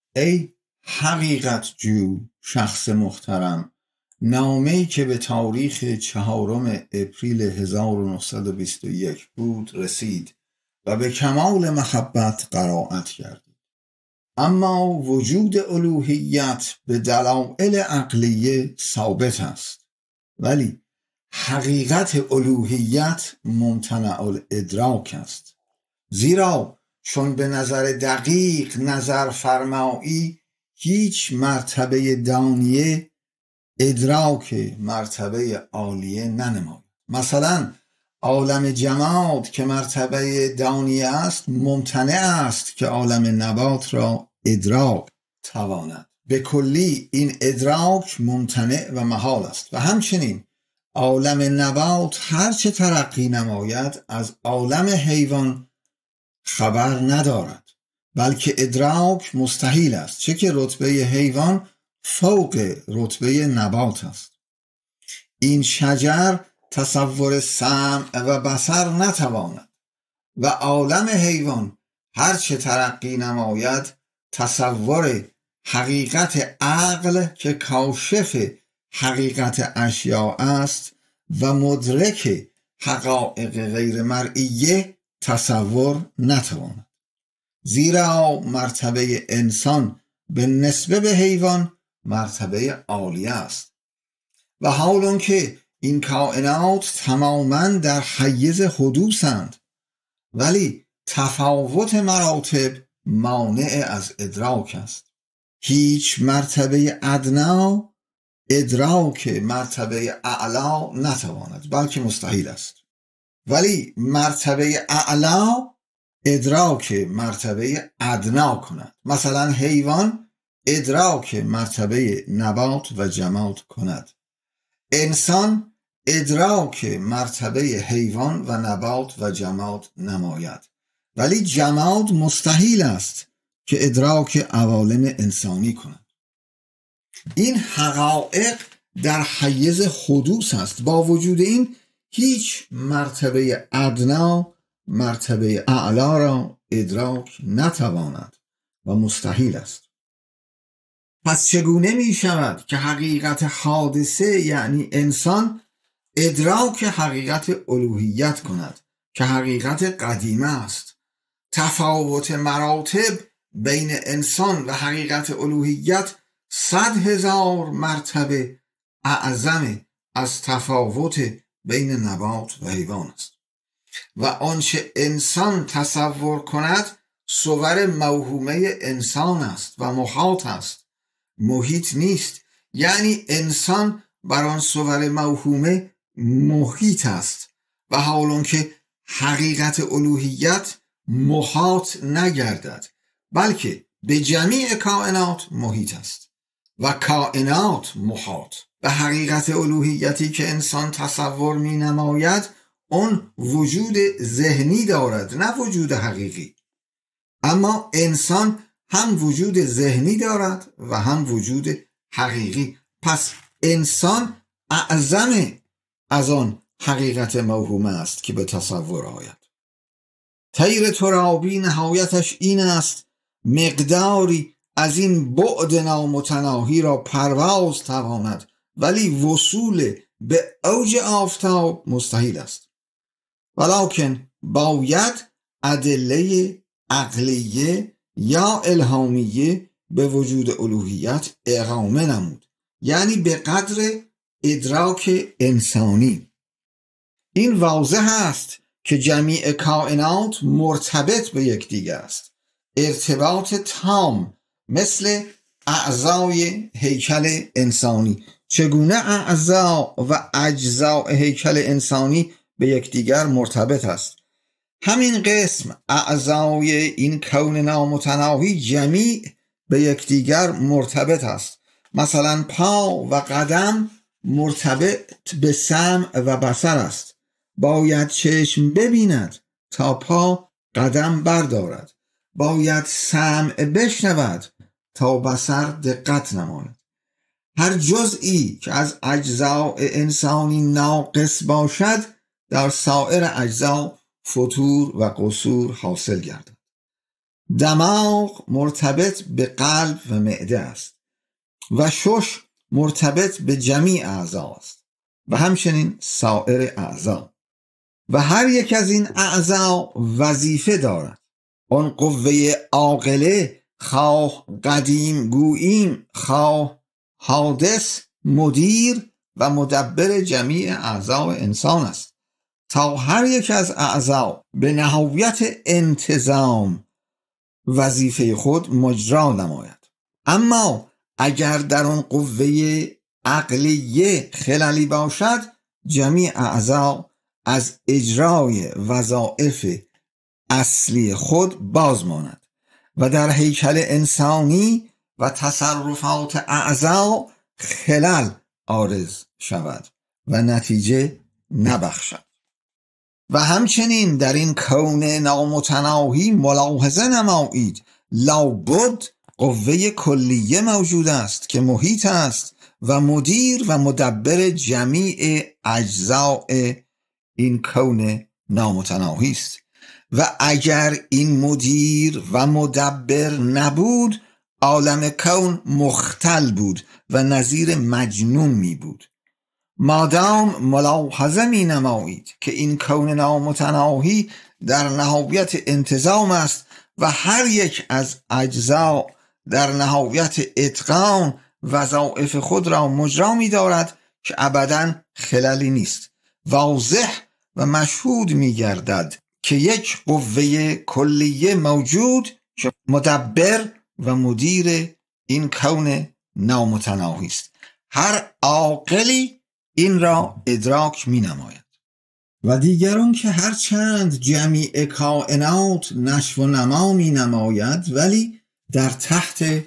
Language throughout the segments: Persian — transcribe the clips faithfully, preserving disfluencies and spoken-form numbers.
ای حقیقت جو شخص محترم، نامه‌ای که به تاریخ چهارم اپریل هزار و نهصد و بیست و یک بود رسید و به کمال محبت قرائت کردید. اما وجود الوهیت به دلایل عقلیه ثابت است، ولی حقیقت الوهیت ممتنع الادراک است. زیرا چون به نظر دقیق نظر فرمایی، هیچ مرتبه دانیه ادراک مرتبه عالیه ننماید. مثلا عالم جماد که مرتبه دانیه است ممتنع است که عالم نبات را ادراک تواند. به کلی این ادراک ممتنع و محال است و همچنین عالم نبات هرچه ترقی نماید از عالم حیوان خبر ندارد، بلکه ادراک مستحیل است، چه که رتبه حیوان فوق رتبه نبات است. این شجر تصور سمع و بصر نتواند و عالم حیوان هرچه ترقی نماید تصور حقیقت عقل که کاشف حقیقت اشیاء است و مدرک حقایق غیر مرئیه تصور نتواند. زیرا مرتبه انسان به نسبت به حیوان مرتبه عالیه است و حالان که این کائنات تماما در حیز حدوثند، ولی تفاوت مراتب مانع از ادراک است. هیچ مرتبه ادنا ادراک مرتبه اعلا نتواند، بلکه مستحیل است، ولی مرتبه اعلا ادراک مرتبه ادنا کند. مثلا حیوان ادراک مرتبه نبات و جماد کند، انسان ادراک مرتبه حیوان و نبات و جماد نماید، ولی جماد مستحیل است که ادراک عوالم انسانی کند. این حقایق در حیز حدوث است. با وجود این هیچ مرتبه ادنا مرتبه اعلا را ادراک نتواند و مستحیل است. پس چگونه می شود که حقیقت حادثه یعنی انسان ادراک حقیقت الوهیت کند که حقیقت قدیمه است؟ تفاوت مراتب بین انسان و حقیقت الوهیت صد هزار مرتبه اعظم از تفاوت بین نبات و حیوان است و آنچه انسان تصور کند صور موهومه انسان است و محاط است، محیط نیست. یعنی انسان بر آن صور موهومه محیط است و حالان که حقیقت الوهیت محاط نگردد، بلکه به جمیع کائنات محیط است و کائنات محاط. به حقیقت الوهیتی که انسان تصور می نماید اون وجود ذهنی دارد، نه وجود حقیقی. اما انسان هم وجود ذهنی دارد و هم وجود حقیقی. پس انسان اعظم از آن حقیقت موهومه است که به تصور آید. طیر ترابی نهایتش این است مقداری از این بعد نامتناهی را پرواز تواند، ولی وصول به اوج آفتاب مستحیل است. ولکن باید ادله عقلیه یا الهامیه به وجود الوهیت اقامه نمود، یعنی به قدر ادراک انسانی. این واضح است که جمیع کائنات مرتبط به یکدیگر است، ارتباط تام، مثل اعضای هیکل انسانی. چگونه اعضا و اجزاء هیکل انسانی به یکدیگر مرتبط است، همین قسم اعضای این کون نامتناهی جمیع به یکدیگر مرتبط است. مثلا پا و قدم مرتبط به سمع و بصر است. باید چشم ببیند تا پا قدم بردارد، باید سمع بشنود تا بصر دقت نماید. هر جزئی که از اجزاء انسانی ناقص باشد در سایر اجزا فتور و قصور حاصل گردد. دماغ مرتبط به قلب و معده است و شش مرتبط به جمیع اعضا است و همچنین سایر اعضا و هر یک از این اعضا وظیفه دارد. آن قوه عاقله خواه قدیم گوییم خواه حادث مدیر و مدبر جمیع اعضا انسان است تا هر یک از اعضا به نهایت انتظام وظیفه خود مجرا نماید. اما اگر در آن قوه عقلیه خللی باشد جمیع اعضا از اجرای وظایف اصلی خود باز ماند و در هیکل انسانی و تصرفات اعضا خلل عارض شود و نتیجه نبخشد. و همچنین در این کون نامتناهی ملاحظه نمایید لابد قوه کلیه موجود است که محیط است و مدیر و مدبر جمیع اجزاء این کون نامتناهی است و اگر این مدیر و مدبر نبود عالم کون مختل بود و نظیر مجنون می بود. مادام ملاحظه می نمایید که این کون نامتناهی در نهایت انتظام است و هر یک از اجزا در نهایت اتقان وظایف خود را مجرا می دارد که ابداً خللی نیست. واضح و مشهود می گردد که یک قوه کلیه موجود که مدبر و مدیر این کون نامتناهی است. هر عاقلی این را ادراک می نماید. و دیگران که هر چند جمیع کائنات نشو و نما می نماید ولی در تحت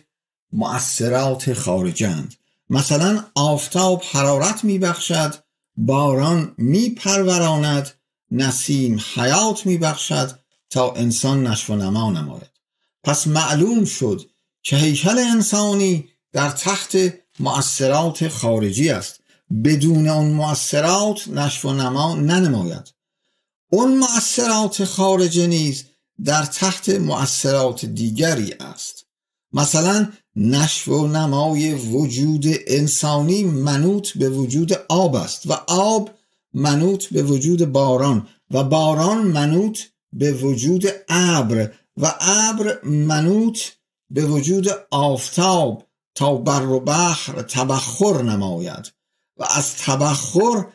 مؤثرات خارجند. مثلا آفتاب حرارت می بخشد، باران می پروراند، نسیم حیات می بخشد تا انسان نشو و نما نماید. پس معلوم شد که هیکل انسانی در تحت مؤثرات خارجی است. بدون اون مؤثرات نشو و نما ننماید. اون مؤثرات خارجی نیز در تحت مؤثرات دیگری است. مثلا نشو و نمای وجود انسانی منوط به وجود آب است و آب منوط به وجود باران و باران منوط به وجود ابر و ابر منوط به وجود آفتاب تا بر و بحر تبخر نماید و از تبخر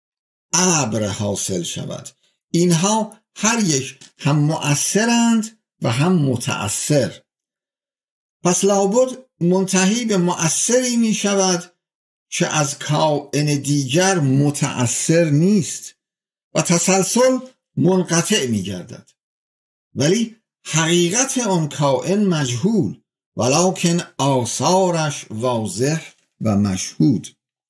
ابر حاصل شود. اینها هر یک هم مؤثرند و هم متأثر. پس لابد منتهی به مؤثری می شود که از کائن دیگر متأثر نیست و تسلسل منقطع می گردد. ولی حقیقت آن کائن مجهول ولکن آثارش واضح و مشهود.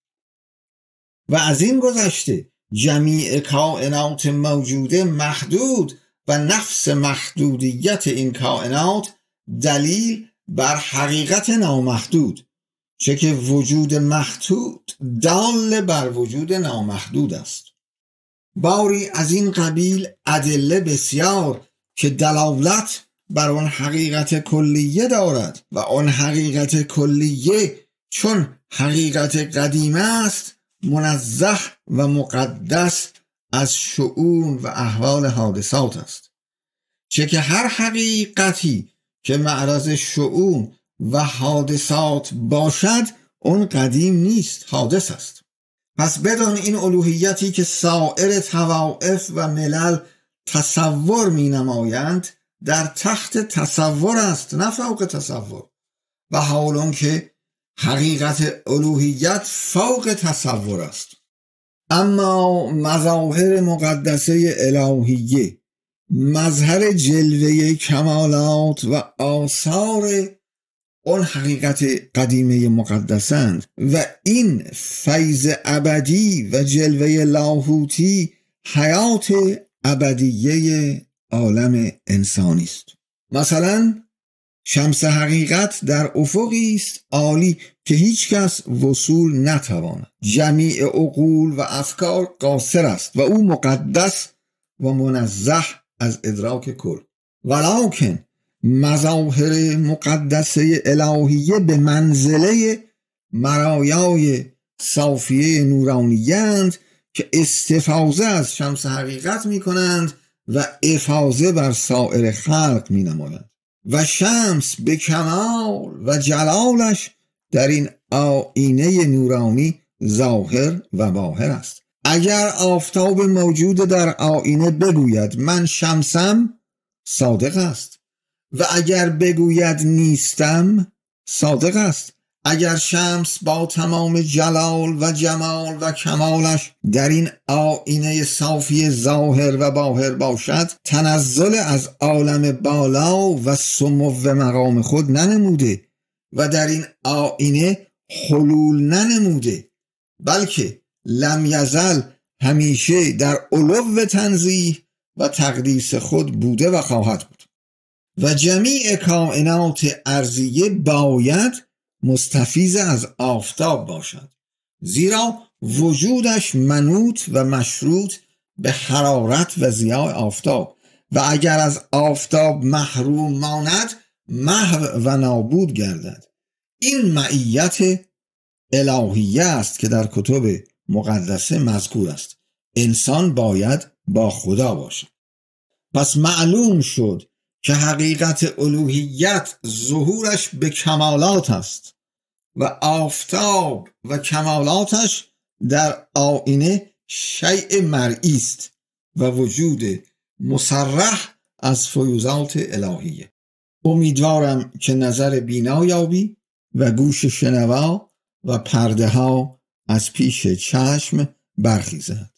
و از این گذشته جمیع کائنات موجوده محدود و نفس محدودیت این کائنات دلیل بر حقیقت نامحدود، چه که وجود محدود دال بر وجود نامحدود است. باری از این قبیل ادله بسیار که دلالت بر آن حقیقت کلیه دارد و آن حقیقت کلیه چون حقیقت قدیمه است منزه و مقدس از شؤون و احوال حادثات است، چه که هر حقیقتی که معرض شؤون و حادثات باشد اون قدیم نیست، حادث است. پس بدان این الوهیتی که سایر طوائف و ملل تصور می نمایند در تحت تصور است نه فوق تصور، و حالان که حقیقت الوهیت فوق تصور است. اما مظاهر مقدسه الهیه مظهر جلوه کمالات و آثار اون حقیقت قدیمه مقدسند و این فیض ابدی و جلوه لاهوتی حیات ابدیه عالم انسانی است. مثلا شمس حقیقت در افقی است عالی که هیچ کس وصول نتواند. جمیع عقول و افکار قاصر است و او مقدس و منزه از ادراک کل. ولکن مظاهر مقدسه الهیه به منزله مرایای صافیه نورانیند که استفاضه از شمس حقیقت می کنند و افاضه بر سایر خلق می نمایند و شمس به کمال و جلالش در این آینه نورانی ظاهر و باهر است. اگر آفتاب موجود در آینه بگوید من شمسم، صادق است، و اگر بگوید نیستم، صادق است. اگر شمس با تمام جلال و جمال و کمالش در این آینه صافی ظاهر و باهر باشد، تنزل از عالم بالا و سمو مقام خود ننموده و در این آینه حلول ننموده، بلکه لم یزل همیشه در علو تنزیه و تقدیس خود بوده و خواهد بود. و جمیع کائنات ارضیه باید مستفیض از آفتاب باشد، زیرا وجودش منوط و مشروط به حرارت و ضیاء آفتاب و اگر از آفتاب محروم ماند محو و نابود گردد. این معیت الهیه است که در کتب مقدسه مذکور است. انسان باید با خدا باشد. پس معلوم شد که حقیقت الوهیت ظهورش به کمالات است و آفتاب و کمالاتش در آینه شیء مرئی است و وجود مصرح از فیوضات الهیه. امیدوارم که نظر بینا یابی و گوش شنوا و پرده ها از پیش چشم برخیزد.